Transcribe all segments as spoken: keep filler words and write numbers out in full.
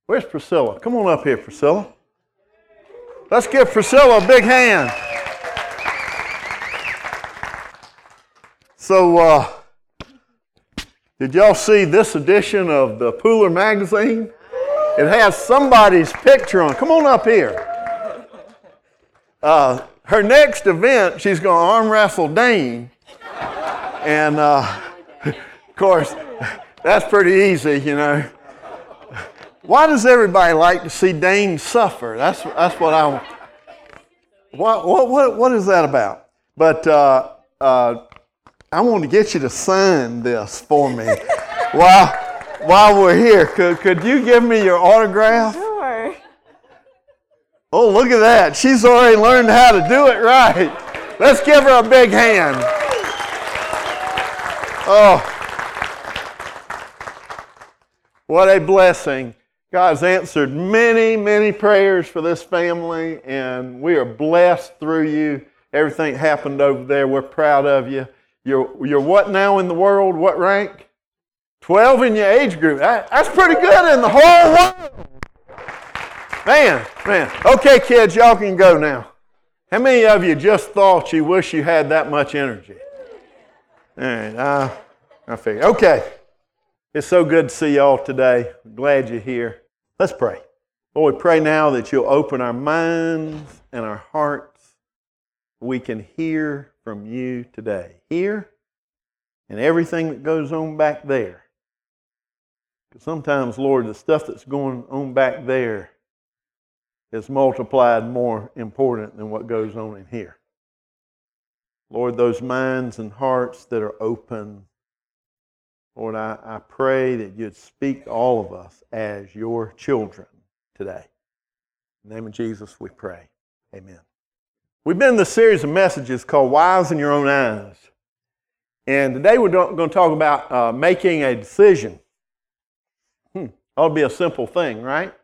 Where's Priscilla? Come on up here, Priscilla. Let's give Priscilla a big hand. So, uh, did y'all see this edition of the Pooler magazine? It has somebody's picture on it. Come on up here. Uh, her next event, she's going to arm wrestle Dane. And, uh, of course, that's pretty easy, you know. Why does everybody like to see Dane suffer? That's that's what I. What what what what is that about? But uh, uh, I want to get you to sign this for me while while we're here. Could could you give me your autograph? Sure. Oh, look at that! She's already learned how to do it right. Let's give her a big hand. Oh, what a blessing. God's answered many, many prayers for this family, and we are blessed through you. Everything happened over there. We're proud of you. You're, you're what now in the world? What rank? twelve in your age group. That, that's pretty good in the whole world. Man, man. Okay, kids, y'all can go now. How many of you just thought you wish you had that much energy? All right, uh, I figure. Okay. It's so good to see y'all today. I'm glad you're here. Let's pray. Lord, we pray now that you'll open our minds and our hearts. We can hear from you today. Here and everything that goes on back there. Because sometimes, Lord, the stuff that's going on back there is multiplied more important than what goes on in here. Lord, those minds and hearts that are open, Lord, I, I pray that you'd speak to all of us as your children today. In the name of Jesus, we pray. Amen. We've been in this series of messages called Wise in Your Own Eyes. And today we're going to talk about uh, making a decision. Hmm, ought to be a simple thing, right?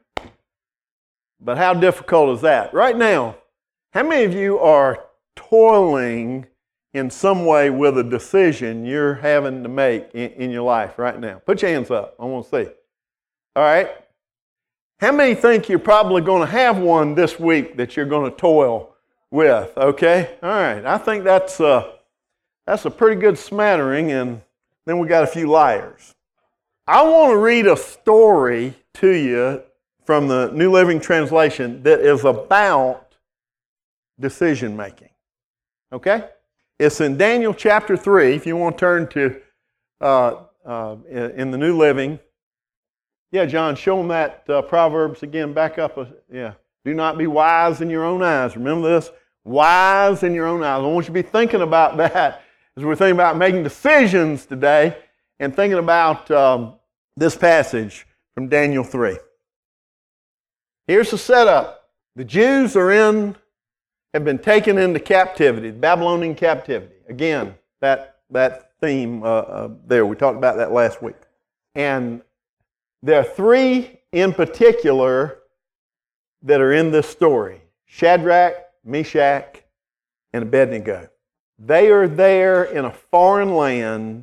But how difficult is that? Right now, how many of you are toiling in some way with a decision you're having to make in, in your life right now? Put your hands up. I want to see. All right. How many think you're probably going to have one this week that you're going to toil with? Okay. All right. I think that's uh, that's a pretty good smattering, and then we got a few liars. I want to read a story to you from the New Living Translation that is about decision making. Okay? It's in Daniel chapter three, if you want to turn to uh, uh, in the New Living. Yeah, John, show them that uh, Proverbs again, back up. A, yeah. Do not be wise in your own eyes. Remember this? Wise in your own eyes. I want you to be thinking about that as we're thinking about making decisions today and thinking about um, this passage from Daniel three. Here's the setup. The Jews are in have been taken into captivity, Babylonian captivity. Again, that that theme uh, uh, there, we talked about that last week. And there are three in particular that are in this story. Shadrach, Meshach, and Abednego. They are there in a foreign land,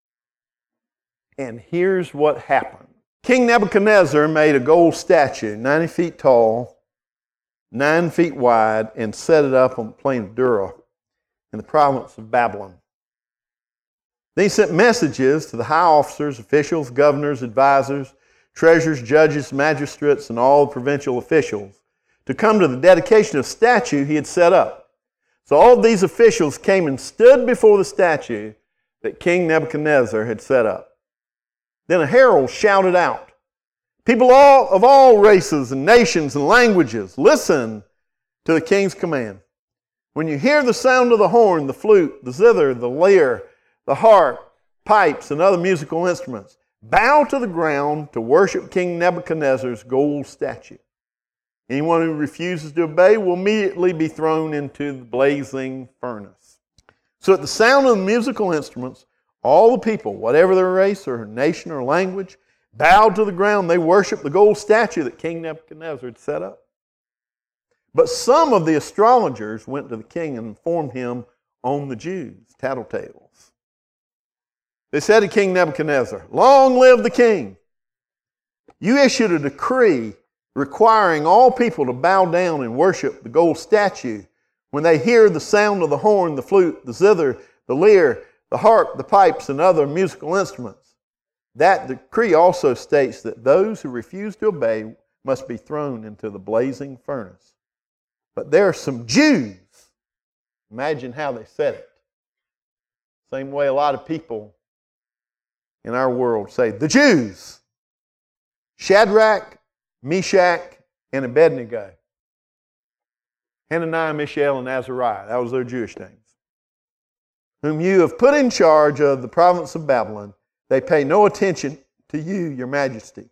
and here's what happened. King Nebuchadnezzar made a gold statue, ninety feet tall, nine feet wide, and set it up on the plain of Dura in the province of Babylon. Then he sent messages to the high officers, officials, governors, advisors, treasurers, judges, magistrates, and all the provincial officials to come to the dedication of the statue he had set up. So all of these officials came and stood before the statue that King Nebuchadnezzar had set up. Then a herald shouted out, "People all, of all races and nations and languages, listen to the king's command. When you hear the sound of the horn, the flute, the zither, the lyre, the harp, pipes, and other musical instruments, bow to the ground to worship King Nebuchadnezzar's gold statue. Anyone who refuses to obey will immediately be thrown into the blazing furnace." So at the sound of the musical instruments, all the people, whatever their race or nation or language, bowed to the ground. They worshiped the gold statue that King Nebuchadnezzar had set up. But some of the astrologers went to the king and informed him on the Jews, tattletales. They said to King Nebuchadnezzar, "Long live the king! You issued a decree requiring all people to bow down and worship the gold statue when they hear the sound of the horn, the flute, the zither, the lyre, the harp, the pipes, and other musical instruments. That decree also states that those who refuse to obey must be thrown into the blazing furnace. But there are some Jews. Imagine how they said it. Same way a lot of people in our world say, the Jews. Shadrach, Meshach, and Abednego. Hananiah, Mishael, and Azariah. That was their Jewish names. Whom you have put in charge of the province of Babylon. They pay no attention to you, your majesty.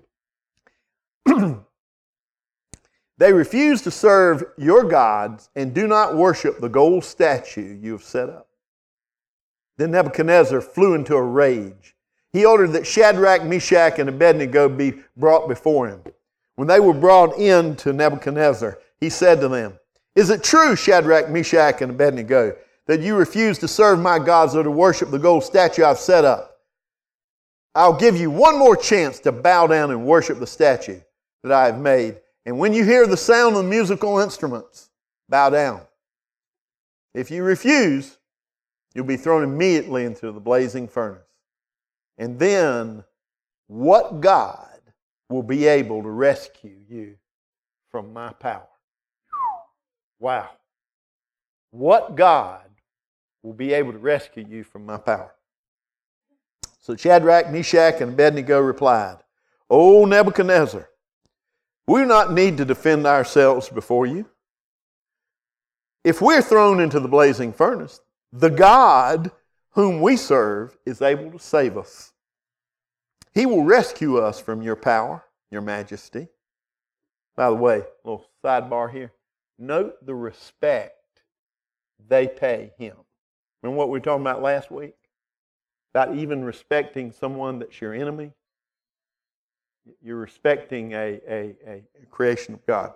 They refuse to serve your gods and do not worship the gold statue you have set up. Then Nebuchadnezzar flew into a rage. He ordered that Shadrach, Meshach, and Abednego be brought before him. When they were brought in to Nebuchadnezzar, he said to them, Is it true, Shadrach, Meshach, and Abednego, that you refuse to serve my gods or to worship the gold statue I've set up? I'll give you one more chance to bow down and worship the statue that I have made. And when you hear the sound of the musical instruments, bow down. If you refuse, you'll be thrown immediately into the blazing furnace. And then, what God will be able to rescue you from my power? Wow. What God will be able to rescue you from my power? So Shadrach, Meshach, and Abednego replied, O Nebuchadnezzar, we do not need to defend ourselves before you. If we're thrown into the blazing furnace, the God whom we serve is able to save us. He will rescue us from your power, your majesty. By the way, a little sidebar here. Note the respect they pay him. Remember what we were talking about last week? About even respecting someone that's your enemy? You're respecting a, a, a creation of God.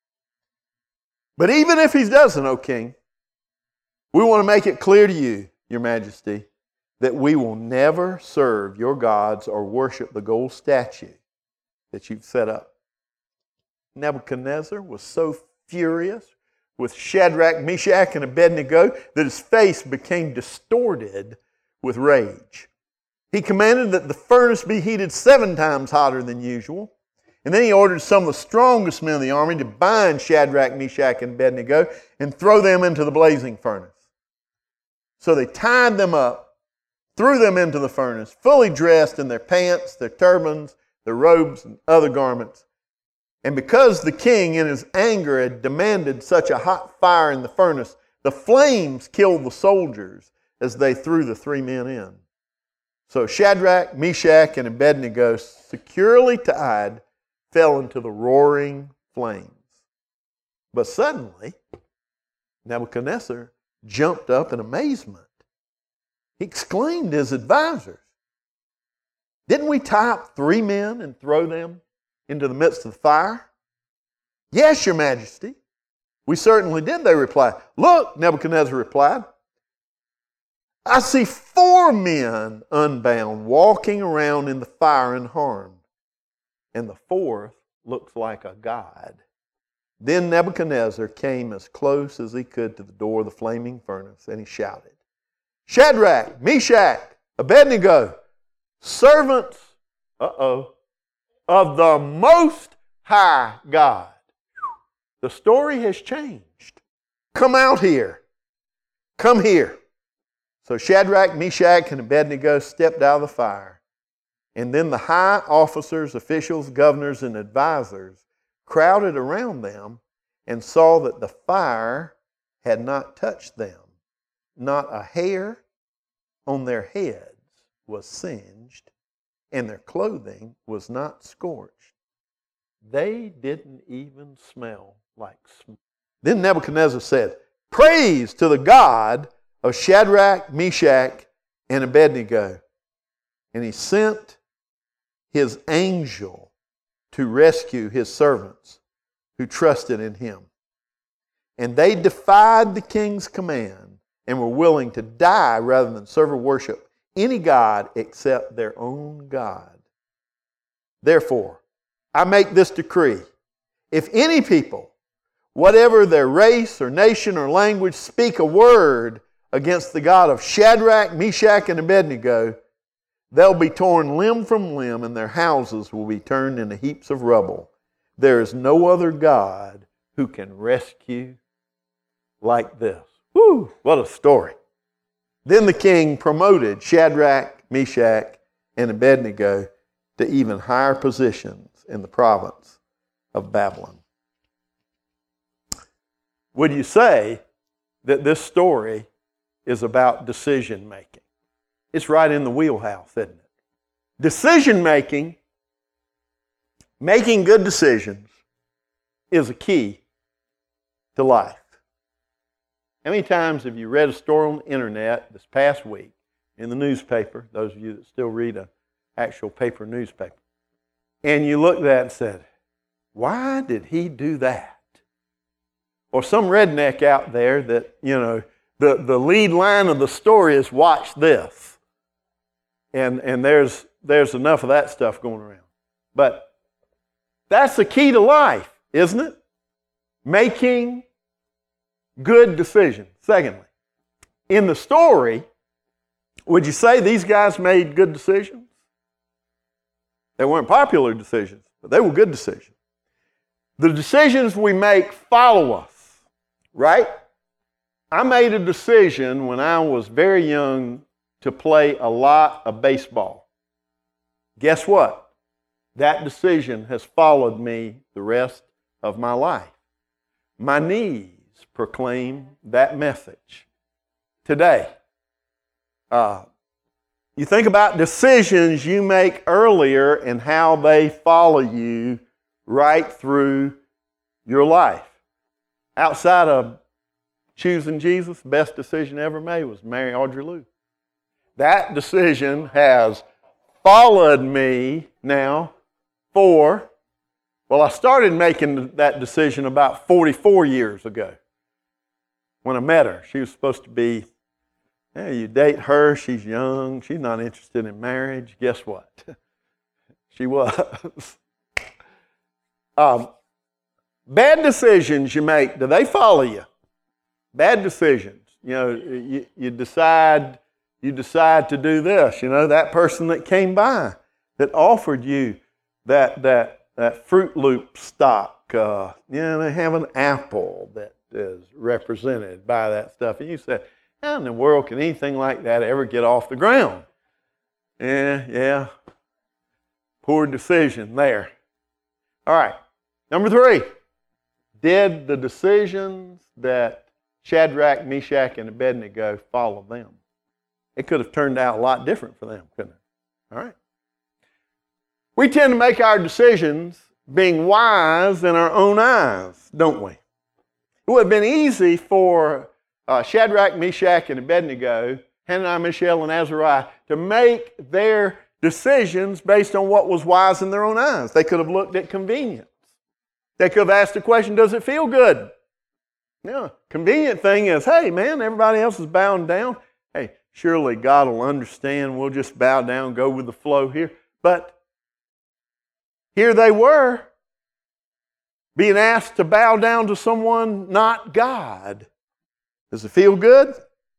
But even if he doesn't, O king, we want to make it clear to you, your majesty, that we will never serve your gods or worship the gold statue that you've set up. Nebuchadnezzar was so furious with Shadrach, Meshach, and Abednego that his face became distorted with rage. He commanded that the furnace be heated seven times hotter than usual. And then he ordered some of the strongest men of the army to bind Shadrach, Meshach, and Abednego and throw them into the blazing furnace. So they tied them up, threw them into the furnace, fully dressed in their pants, their turbans, their robes, and other garments. And because the king in his anger had demanded such a hot fire in the furnace, the flames killed the soldiers as they threw the three men in. So Shadrach, Meshach, and Abednego, securely tied, fell into the roaring flames. But suddenly, Nebuchadnezzar jumped up in amazement. He exclaimed to his advisors, Didn't we tie up three men and throw them into the midst of the fire? Yes, your majesty. We certainly did, they replied. Look, Nebuchadnezzar replied, I see four men unbound walking around in the fire unharmed, and the fourth looks like a god. Then Nebuchadnezzar came as close as he could to the door of the flaming furnace, and he shouted, Shadrach, Meshach, Abednego, servants, uh-oh, of the Most High God. The story has changed. Come out here. Come here. So Shadrach, Meshach, and Abednego stepped out of the fire. And then the high officers, officials, governors, and advisors crowded around them and saw that the fire had not touched them. Not a hair on their heads was singed, and their clothing was not scorched. They didn't even smell like smoke. Then Nebuchadnezzar said, Praise to the God of Shadrach, Meshach, and Abednego. And he sent his angel to rescue his servants who trusted in him. And they defied the king's command and were willing to die rather than serve or worship any god except their own God. Therefore, I make this decree. If any people, whatever their race or nation or language, speak a word against the God of Shadrach, Meshach, and Abednego, they'll be torn limb from limb, and their houses will be turned into heaps of rubble. There is no other God who can rescue like this. Whew, what a story. Then the king promoted Shadrach, Meshach, and Abednego to even higher positions in the province of Babylon. Would you say that this story is about decision making? It's right in the wheelhouse, isn't it? Decision making, making good decisions, is a key to life. How many times have you read a story on the internet this past week in the newspaper, those of you that still read an actual paper newspaper, and you looked at that and said, why did he do that? Or some redneck out there that, you know, the, the lead line of the story is watch this. And, and there's, there's enough of that stuff going around. But that's the key to life, isn't it? Making good decisions. Secondly, in the story, would you say these guys made good decisions? They weren't popular decisions, but they were good decisions. The decisions we make follow us, right? I made a decision when I was very young to play a lot of baseball. Guess what? That decision has followed me the rest of my life. My knees proclaim that message today. Uh, you think about decisions you make earlier and how they follow you right through your life. Outside of choosing Jesus, the best decision ever made was marry Audrey Lou. That decision has followed me now for, well, I started making that decision about forty-four years ago when I met her. She was supposed to be, hey, you date her, she's young, she's not interested in marriage. Guess what? She was. um, bad decisions you make, do they follow you? Bad decisions. You know, you, you decide you decide to do this. You know, that person that came by that offered you that that that Fruit Loop stock. Uh, you know, they have an apple that is represented by that stuff, and you said, "How in the world can anything like that ever get off the ground?" Yeah, yeah. Poor decision there. All right. Number three. Did the decisions that Shadrach, Meshach, and Abednego follow them? It could have turned out a lot different for them, couldn't it? All right. We tend to make our decisions being wise in our own eyes, don't we? It would have been easy for uh, Shadrach, Meshach, and Abednego, Hananiah, Mishael, and Azariah, to make their decisions based on what was wise in their own eyes. They could have looked at convenience. They could have asked the question, does it feel good? No. Convenient thing is, hey, man, everybody else is bowing down. Hey, surely God will understand. We'll just bow down, go with the flow here. But here they were, being asked to bow down to someone not God. Does it feel good?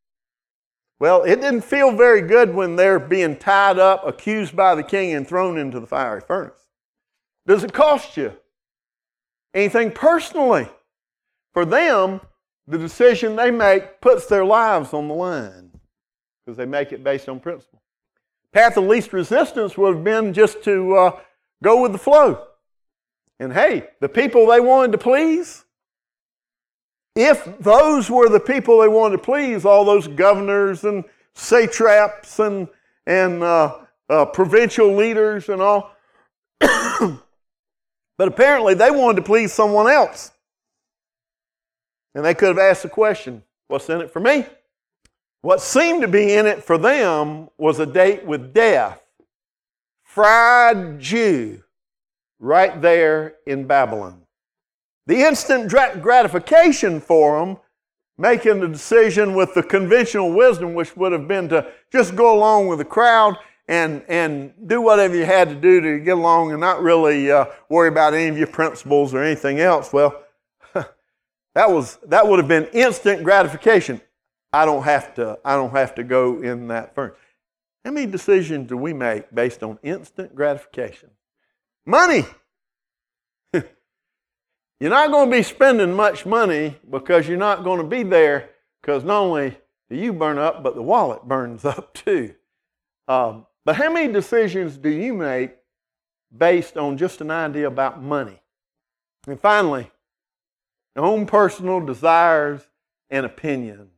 Well, it didn't feel very good when they're being tied up, accused by the king, and thrown into the fiery furnace. Does it cost you anything personally? For them, the decision they make puts their lives on the line because they make it based on principle. Path of least resistance would have been just to uh, go with the flow. And hey, the people they wanted to please, if those were the people they wanted to please, all those governors and satraps and, and uh, uh, provincial leaders and all, but apparently they wanted to please someone else. And they could have asked the question, what's in it for me? What seemed to be in it for them was a date with death. Fried Jew right there in Babylon. The instant gratification for them, making the decision with the conventional wisdom, which would have been to just go along with the crowd and, and do whatever you had to do to get along and not really uh, worry about any of your principles or anything else. Well, that was that would have been instant gratification. I don't have to, I don't have to go in that furnace. How many decisions do we make based on instant gratification? Money. You're not going to be spending much money because you're not going to be there, because not only do you burn up, but the wallet burns up too. Um, but how many decisions do you make based on just an idea about money? And finally, your own personal desires and opinions.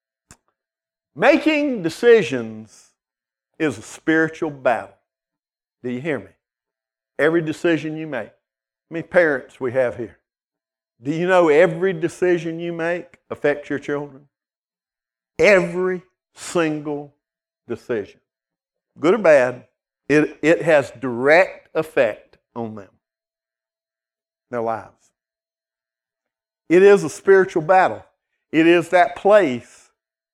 Making decisions is a spiritual battle. Do you hear me? Every decision you make. How many parents we have here? Do you know every decision you make affects your children? Every single decision. Good or bad, it, it has direct effect on them, their lives. It is a spiritual battle. It is that place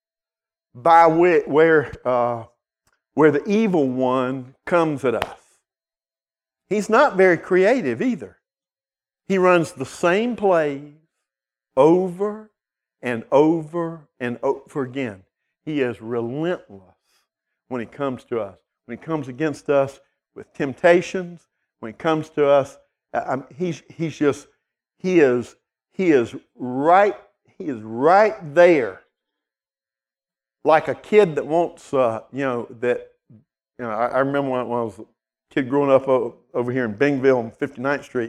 by which, where, uh, where the evil one comes at us. He's not very creative either. He runs the same plays over and over and over again. He is relentless when he comes to us. When he comes against us with temptations, when he comes to us, um, he's, he's just, he is, he is right, he is right there. Like a kid that wants, uh, you know, that, you know, I, I remember when, when I was a kid growing up over, over here in Bingville on fifty-ninth Street,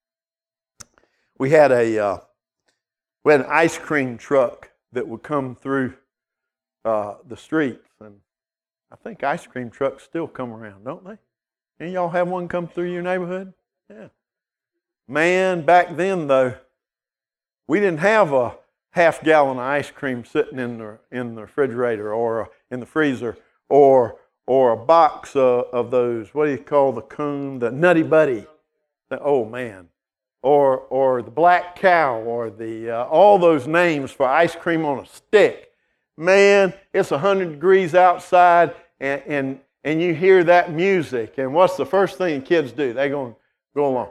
we had a, uh, we had an ice cream truck that would come through uh, the streets, and I think ice cream trucks still come around, don't they? Any of y'all have one come through your neighborhood? Yeah. Man, back then though, we didn't have a half gallon of ice cream sitting in the in the refrigerator or in the freezer, or or a box of, of those. What do you call the cone? The Nutty Buddy. The, oh man. Or or the Black Cow, or the uh, all those names for ice cream on a stick. Man, it's a hundred degrees outside, and, and and you hear that music, and what's the first thing kids do? They go go along.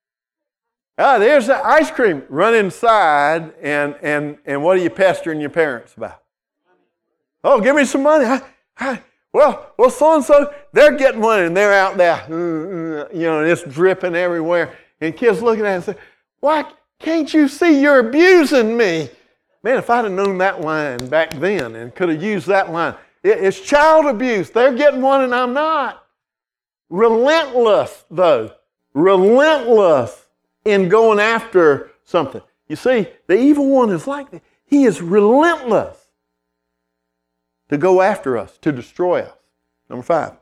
Ah, there's the ice cream. Run inside, and and and what are you pestering your parents about? Oh, give me some money. I, I, well, well, so and so, they're getting one, and they're out there, you know, and it's dripping everywhere. And kids looking at it and say, why can't you see you're abusing me? Man, if I'd have known that line back then and could have used that line, it, it's child abuse. They're getting one and I'm not. Relentless, though. Relentless in going after something. You see, the evil one is like that. He is relentless to go after us, to destroy us. Number five.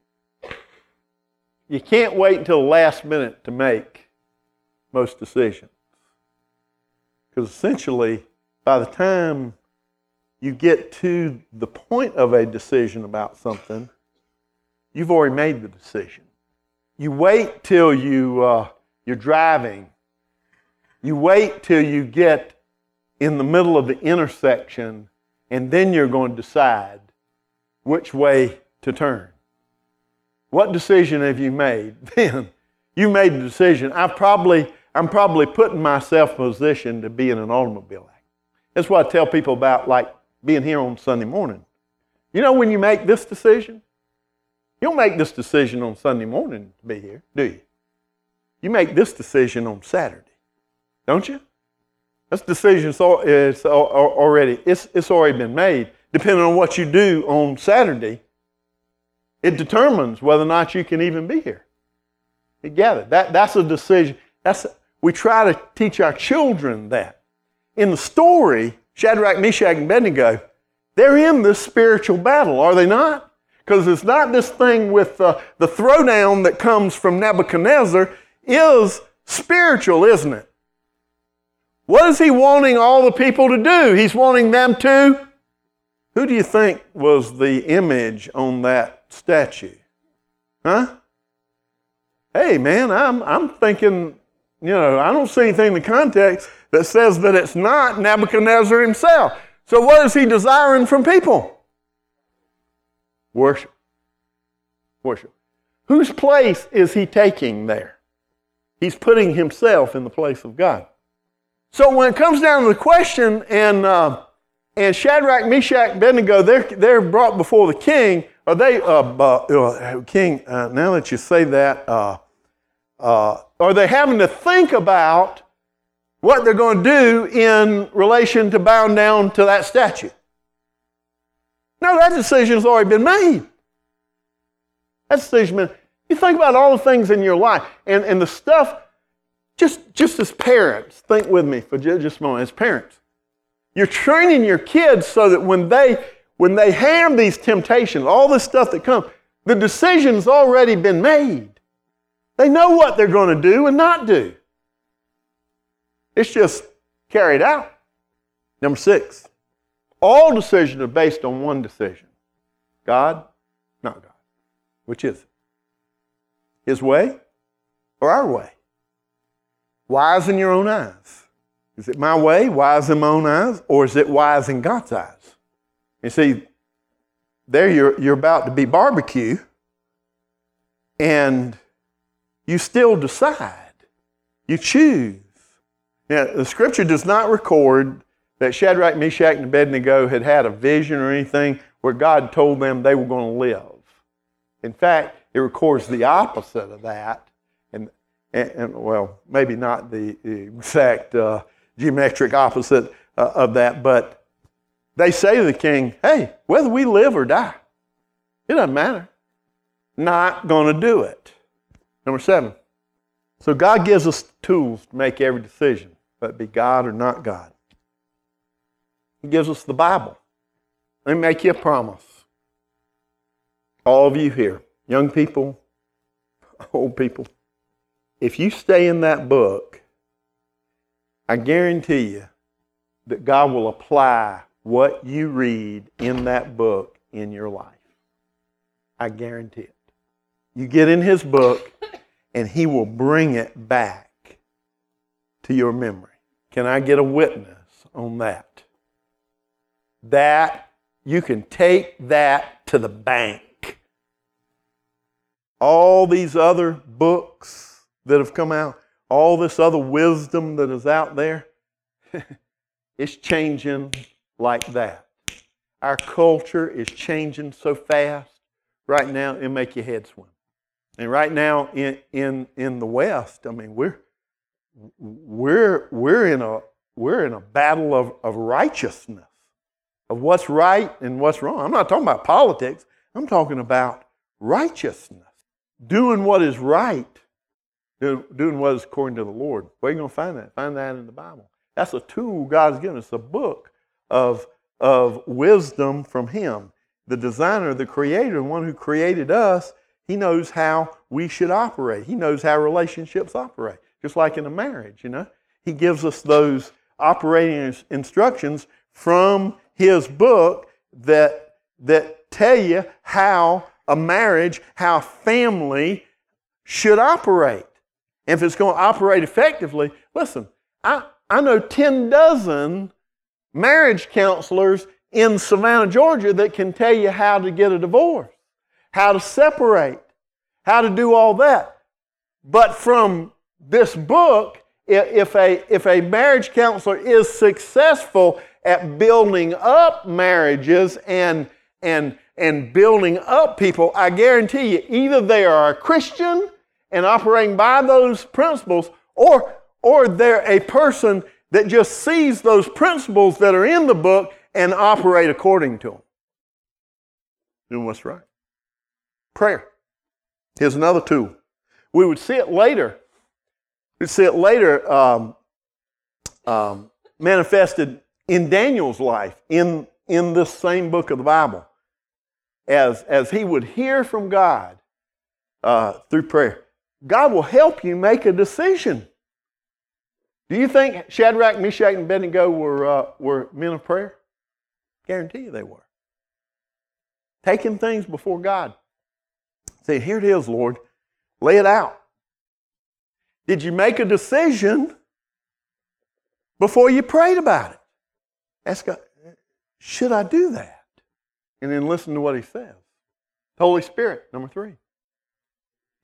You can't wait until the last minute to make most decisions. Because essentially, by the time you get to the point of a decision about something, you've already made the decision. You wait till you, uh, you're driving. You wait till you get in the middle of the intersection, and then you're going to decide which way to turn. What decision have you made then? You made the decision. I probably, I'm probably putting myself in a position to be in an automobile accident. That's what I tell people about, like being here on Sunday morning. You know when you make this decision? You don't make this decision on Sunday morning to be here, do you? You make this decision on Saturday, don't you? This decision is already, it's, it's already been made. Depending on what you do on Saturday, it determines whether or not you can even be here together. That, that's a decision. That's, we try to teach our children that. In the story, Shadrach, Meshach, and Abednego, they're in this spiritual battle, are they not? Because it's not this thing with uh, the throwdown that comes from Nebuchadnezzar is spiritual, isn't it? What is he wanting all the people to do? He's wanting them to, who do you think was the image on that statue? Huh? Hey man, I'm I'm thinking, you know, I don't see anything in the context that says that it's not Nebuchadnezzar himself. So what is he desiring from people? Worship. worship. Whose place is he taking there? He's putting himself in the place of God. So when it comes down to the question, and uh, and Shadrach, Meshach, and Abednego, they're they're brought before the king. Are they uh, uh, king? Uh, now that you say that, uh, uh, are they having to think about what they're going to do in relation to bowing down to that statue? No, that decision's already been made. That decision, been, you think about all the things in your life and, and the stuff, just, just as parents, think with me for just a moment, as parents. You're training your kids so that when they, when they have these temptations, all this stuff that comes, the decision's already been made. They know what they're going to do and not do. It's just carried out. Number six, all decisions are based on one decision. God, not God. Which is it? His way or our way? Wise in your own eyes. Is it my way, wise in my own eyes, or is it wise in God's eyes? You see, there you're, you're about to be barbecue, and you still decide. You choose. Now, the Scripture does not record that Shadrach, Meshach, and Abednego had had a vision or anything where God told them they were going to live. In fact, it records the opposite of that, and, and, and well, maybe not the exact uh, geometric opposite uh, of that, but they say to the king, hey, whether we live or die, it doesn't matter. Not going to do it. Number seven. So God gives us tools to make every decision, whether it be God or not God. He gives us the Bible. Let me make you a promise. All of you here, young people, old people, if you stay in that book, I guarantee you that God will apply what you read in that book in your life. I guarantee it. You get in His book, and He will bring it back to your memory. Can I get a witness on that? That, you can take that to the bank. All these other books that have come out, all this other wisdom that is out there, it's changing like that. Our culture is changing so fast. Right now, it'll make your head swim. And right now in, in, in the West, I mean, we're we're we're in a we're in a battle of, of righteousness, of what's right and what's wrong. I'm not talking about politics. I'm talking about righteousness. Doing what is right, doing what is according to the Lord. Where are you going to find that? Find that in the Bible. That's a tool God's given us, a book of, of wisdom from Him. The designer, the creator, the one who created us, He knows how we should operate. He knows how relationships operate. Just like in a marriage, you know. He gives us those operating instructions from His book that, that tell you how a marriage, how family should operate. And if it's going to operate effectively, listen, I, I know ten dozen marriage counselors in Savannah, Georgia that can tell you how to get a divorce, how to separate, how to do all that. But from this book, if a, if a marriage counselor is successful at building up marriages and, and, and building up people, I guarantee you, either they are a Christian and operating by those principles, or, or they're a person that just sees those principles that are in the book and operate according to them. Doing what's right. Prayer. Here's another tool. We would see it later. We'd see it later um, um, manifested in Daniel's life, in, in this same book of the Bible, as, as he would hear from God uh, through prayer. God will help you make a decision. Do you think Shadrach, Meshach, and Abednego were, uh, were men of prayer? Guarantee you they were. Taking things before God. Saying, here it is, Lord. Lay it out. Did you make a decision before you prayed about it? Ask God, should I do that? And then listen to what He says. The Holy Spirit, number three.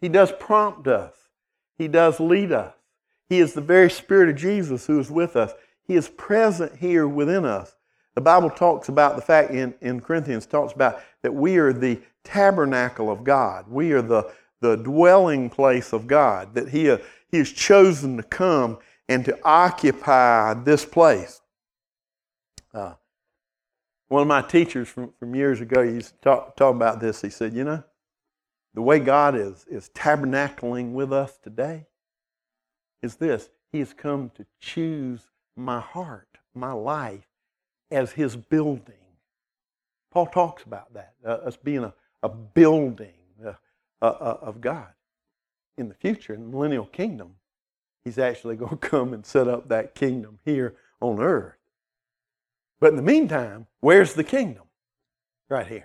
He does prompt us. He does lead us. He is the very Spirit of Jesus who is with us. He is present here within us. The Bible talks about the fact in, in Corinthians, talks about that we are the tabernacle of God. We are the, the dwelling place of God, that He, uh, he has chosen to come and to occupy this place. Uh, one of my teachers from, from years ago used to talk, talk about this. He said, you know, the way God is, is tabernacling with us today is this. He has come to choose my heart, my life, as His building. Paul talks about that, uh, us being a, a building uh, uh, uh, of God. In the future, in the millennial kingdom, He's actually going to come and set up that kingdom here on earth. But in the meantime, where's the kingdom? Right here.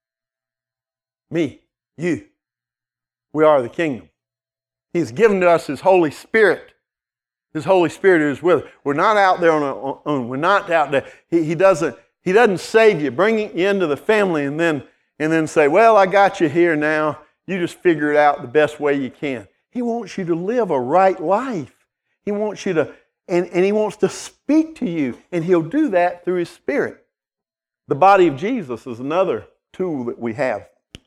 Me, you. We are the kingdom. He's given to us His Holy Spirit. His Holy Spirit is with us. We're not out there on our own. We're not out there. He, he doesn't He doesn't save you, bring you into the family, and then, and then say, well, I got you here now. You just figure it out the best way you can. He wants you to live a right life. He wants you to, and, and He wants to speak to you, and He'll do that through His Spirit. The body of Jesus is another tool that we have.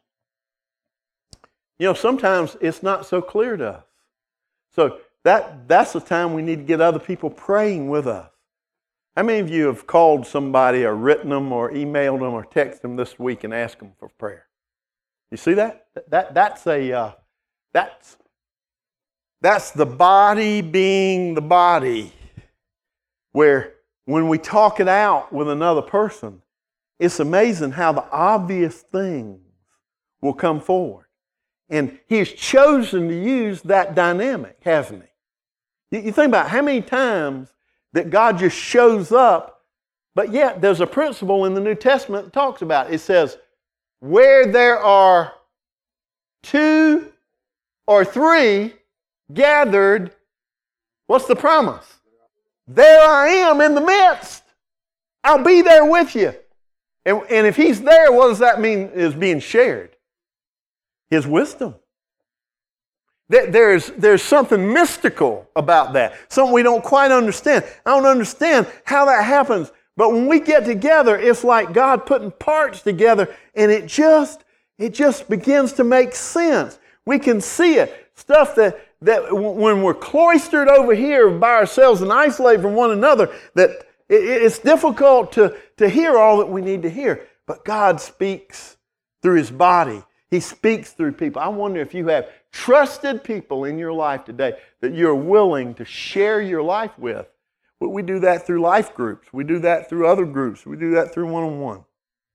You know, sometimes it's not so clear to us. So that, that's the time we need to get other people praying with us. How many of you have called somebody or written them or emailed them or texted them this week and asked them for prayer? You see that? That that's a uh, that's that's the body being the body, where when we talk it out with another person, it's amazing how the obvious things will come forward. And He's chosen to use that dynamic, hasn't He? You think about how many times that God just shows up, but yet there's a principle in the New Testament that talks about it. It says, where there are two or three gathered, what's the promise? There I am in the midst. I'll be there with you. And, and if He's there, what does that mean is being shared? His wisdom. There's, there's something mystical about that, something we don't quite understand. I don't understand how that happens, but when we get together, it's like God putting parts together, and it just, it just begins to make sense. We can see it. Stuff that, that when we're cloistered over here by ourselves and isolated from one another, that it, it's difficult to, to hear all that we need to hear. But God speaks through His body. He speaks through people. I wonder if you have trusted people in your life today that you're willing to share your life with. But we do that through life groups. We do that through other groups. We do that through one-on-one.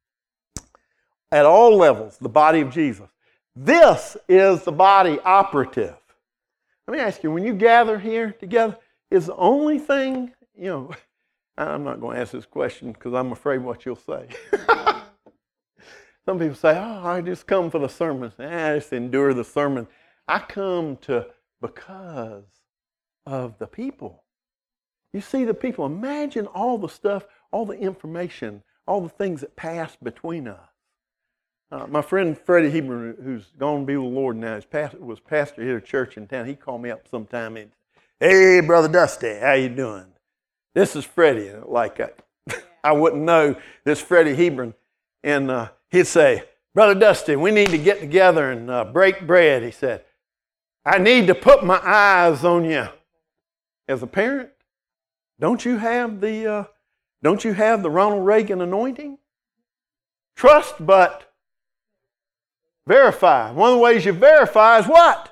At all levels, the body of Jesus. This is the body operative. Let me ask you, when you gather here together, is the only thing, you know, I'm not going to ask this question because I'm afraid what you'll say. Some people say, oh, I just come for the sermon. I just endure the sermon. I come to because of the people. You see the people. Imagine all the stuff, all the information, all the things that pass between us. Uh, my friend Freddie Hebron, who's gone to be with the Lord now, pastor, was pastor here at a church in town. He called me up sometime and, hey, Brother Dusty, how you doing? This is Freddie. Like I, I wouldn't know this Freddie Hebron. And uh, he'd say, Brother Dusty, we need to get together and uh, break bread. He said, I need to put my eyes on you. As a parent, don't you have the uh, don't you have the Ronald Reagan anointing? Trust but verify. One of the ways you verify is what?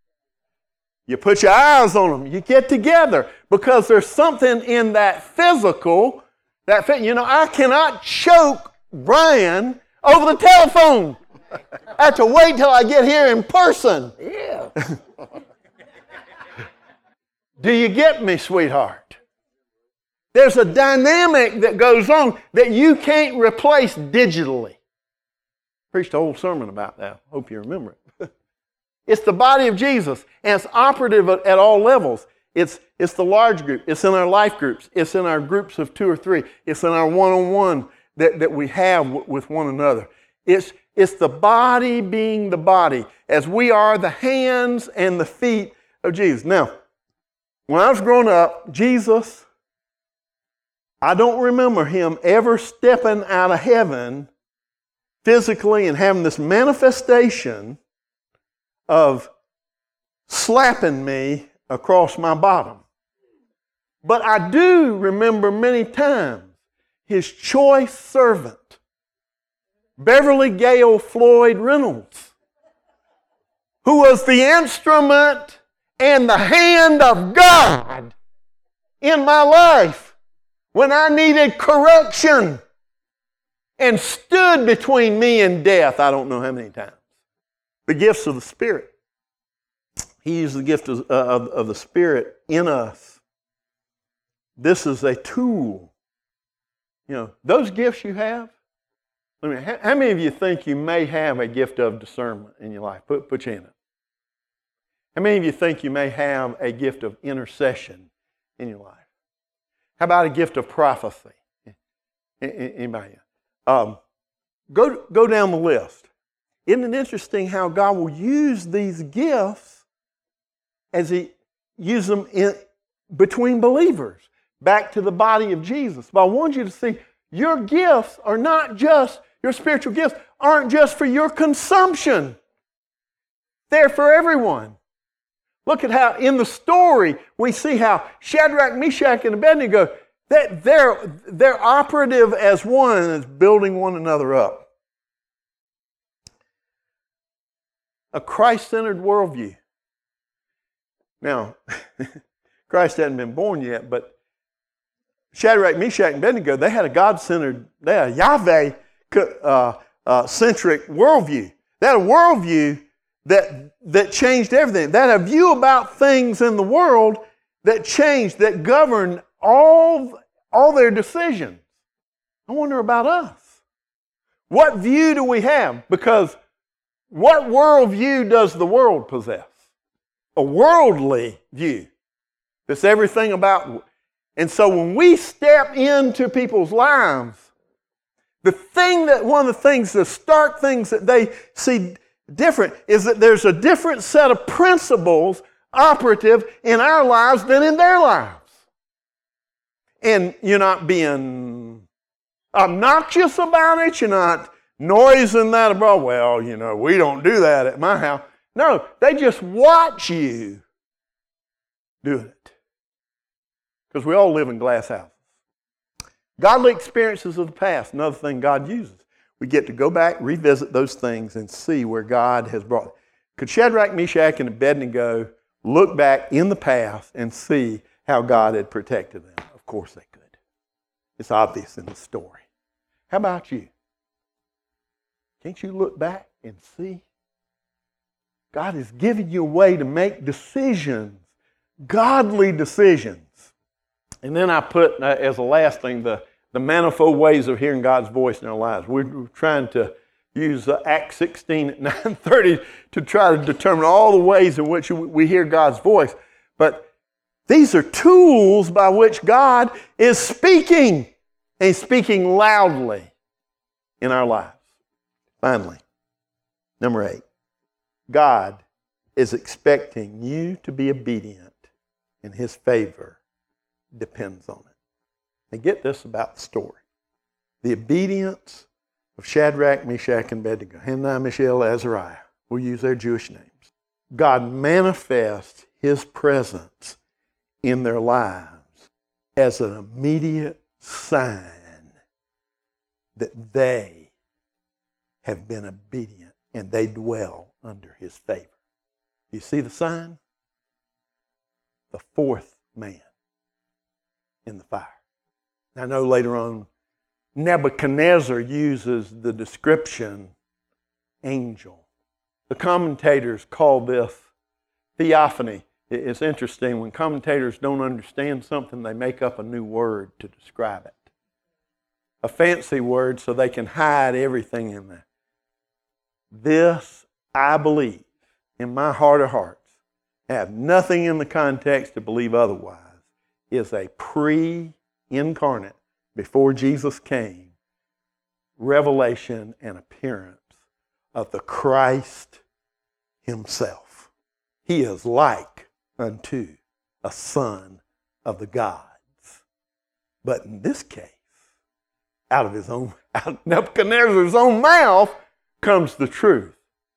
You put your eyes on them. You get together because there's something in that physical that you know. I cannot choke Brian over the telephone. I have to wait till I get here in person. Yeah. Do you get me, sweetheart? There's a dynamic that goes on that you can't replace digitally. Preached a whole sermon about that. Hope you remember it. It's the body of Jesus, and it's operative at, at all levels. It's, it's the large group. It's in our life groups. It's in our groups of two or three. It's in our one-on-one that, that we have w- with one another. It's, It's the body being the body, as we are the hands and the feet of Jesus. Now, when I was growing up, Jesus, I don't remember him ever stepping out of heaven physically and having this manifestation of slapping me across my bottom. But I do remember many times his choice servant, Beverly Gale Floyd Reynolds, who was the instrument and the hand of God in my life when I needed correction and stood between me and death, I don't know how many times. The gifts of the Spirit. He used the gift of, uh, of, of the Spirit in us. This is a tool. You know, those gifts you have, I mean, how, how many of you think you may have a gift of discernment in your life? Put, put your hand up. How many of you think you may have a gift of intercession in your life? How about a gift of prophecy? Anybody? Um, go, go down the list. Isn't it interesting how God will use these gifts as He uses them in, between believers, back to the body of Jesus? But I want you to see your gifts are not just, your spiritual gifts aren't just for your consumption. They're for everyone. Look at how in the story we see how Shadrach, Meshach, and Abednego, that they're, they're operative as one and is building one another up. A Christ-centered worldview. Now, Christ hadn't been born yet, but Shadrach, Meshach, and Abednego, they had a God-centered, they had a Yahweh-centric uh, uh, worldview. They had a worldview that, that changed everything. They had a view about things in the world that changed, that governed all, all their decisions. I wonder about us. What view do we have? Because what worldview does the world possess? A worldly view. That's everything about. And so when we step into people's lives, the thing that, one of the things, the stark things that they see different is that there's a different set of principles operative in our lives than in their lives. And you're not being obnoxious about it. You're not noising that abroad. Well, you know, we don't do that at my house. No, they just watch you doing it. Because we all live in glass houses. Godly experiences of the past, another thing God uses. We get to go back, revisit those things, and see where God has brought. Could Shadrach, Meshach, and Abednego look back in the past and see how God had protected them? Of course they could. It's obvious in the story. How about you? Can't you look back and see? God has given you a way to make decisions, godly decisions. And then I put, uh, as a last thing, the, the manifold ways of hearing God's voice in our lives. We're, we're trying to use uh, Acts sixteen at nine thirty to try to determine all the ways in which we hear God's voice. But these are tools by which God is speaking, and He's speaking loudly in our lives. Finally, number eight, God is expecting you to be obedient, and His favor depends on it. Now get this about the story. The obedience of Shadrach, Meshach, and Abednego, Hananiah, Mishael, Azariah, we'll use their Jewish names. God manifests His presence in their lives as an immediate sign that they have been obedient and they dwell under His favor. You see the sign? The fourth man in the fire. I know later on Nebuchadnezzar uses the description angel. The commentators call this theophany. It's interesting, when commentators don't understand something, they make up a new word to describe it. A fancy word so they can hide everything in there. This, I believe, in my heart of hearts, I have nothing in the context to believe otherwise, is a pre-incarnate, before Jesus came, revelation and appearance of the Christ himself. He is like unto a son of the gods. But in this case, out of his own, out of Nebuchadnezzar's own mouth comes the truth.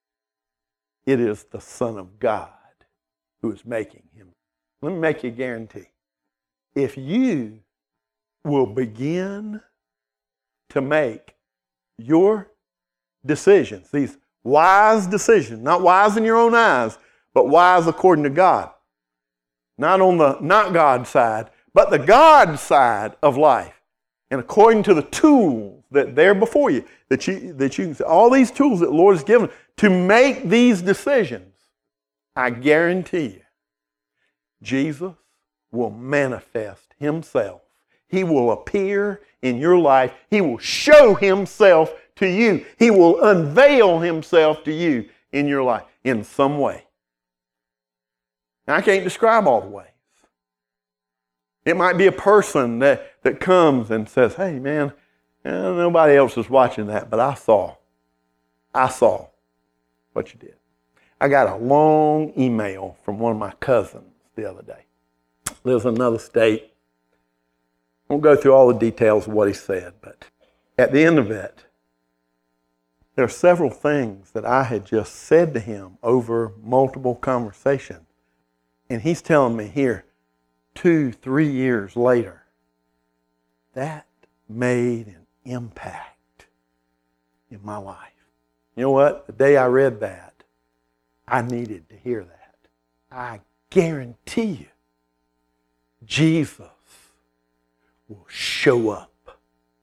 It is the Son of God who is making him. Let me make you a guarantee. If you will begin to make your decisions, these wise decisions, not wise in your own eyes, but wise according to God. Not on the not God side, but the God side of life. And according to the tools that they're before you, that you that you all these tools that the Lord has given to make these decisions, I guarantee you, Jesus will manifest himself. He will appear in your life. He will show himself to you. He will unveil himself to you in your life in some way. Now, I can't describe all the ways. It might be a person that, that comes and says, hey, man, eh, nobody else is watching that, but I saw. I saw what you did. I got a long email from one of my cousins the other day. Lives in another state. I won't go through all the details of what he said, but at the end of it, there are several things that I had just said to him over multiple conversations. And he's telling me here, two, three years later, that made an impact in my life. You know what? The day I read that, I needed to hear that. I guarantee you, Jesus will show up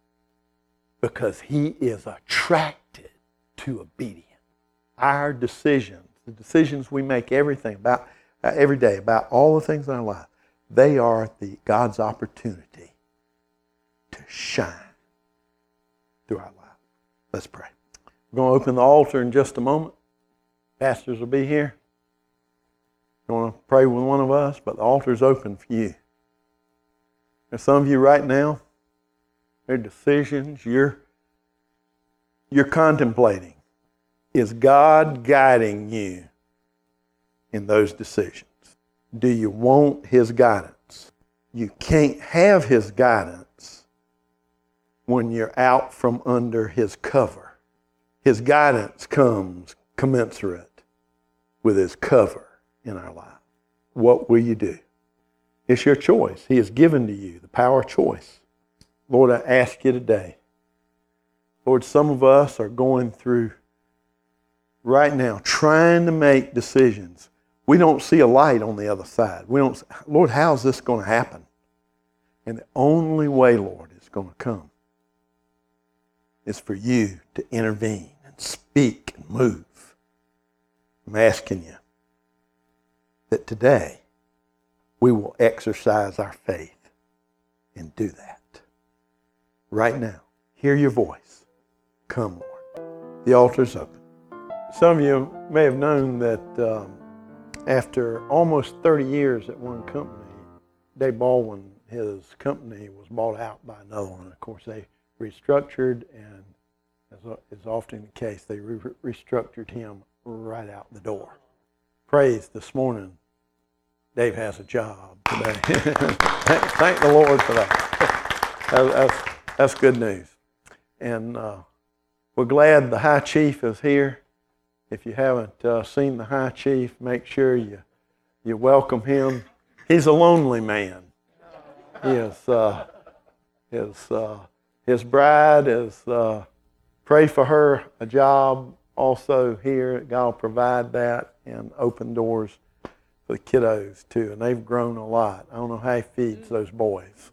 because he is attracted to obedience. Our decisions, the decisions we make everything about, uh, every day, about all the things in our life, they are the God's opportunity to shine through our life. Let's pray. We're going to open the altar in just a moment. Pastors will be here. You want to pray with one of us, but the altar is open for you. There's some of you right now, there are decisions you're, you're contemplating. Is God guiding you in those decisions? Do you want his guidance? You can't have his guidance when you're out from under his cover. His guidance comes commensurate with his cover in our life. What will you do? It's your choice. He has given to you the power of choice. Lord, I ask you today, Lord, some of us are going through right now trying to make decisions. We don't see a light on the other side. We don't, Lord, how's this going to happen? And the only way, Lord, it's going to come is for you to intervene and speak and move. I'm asking you that today we will exercise our faith and do that. Right now, hear your voice. Come, Lord. The altar's open. Some of you may have known that um, after almost thirty years at one company, Dave Baldwin, his company was bought out by another one. Of course, they restructured, and as is often the case, they re- restructured him right out the door. Praise this morning, Dave has a job today. Thank the Lord for that. That's, that's good news. And uh, we're glad the High Chief is here. If you haven't uh, seen the High Chief, make sure you you welcome him. He's a lonely man. He is, uh, his, uh, his bride is, uh, pray for her a job also here. God will provide that and open doors for the kiddos too. And they've grown a lot. I don't know how he feeds those boys.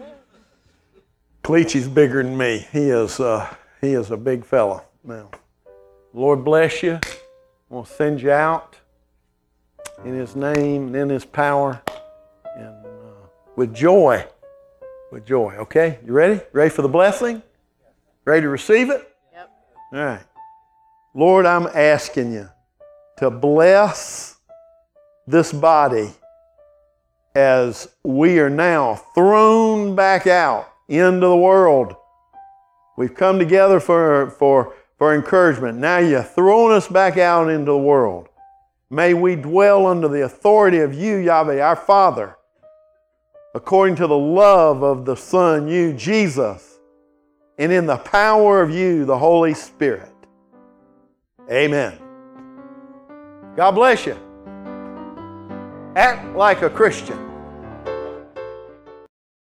Cleachy's bigger than me. He is, uh, he is a big fella now. Lord bless you. I'm going to send you out in his name and in his power and uh, with joy. With joy, okay? You ready? Ready for the blessing? Ready to receive it? Yep. All right. Lord, I'm asking you to bless this body as we are now thrown back out into the world. We've come together for, for for encouragement. Now you're throwing us back out into the world. May we dwell under the authority of you, Yahweh, our Father, according to the love of the Son, you, Jesus, and in the power of you, the Holy Spirit. Amen. God bless you. Act like a Christian.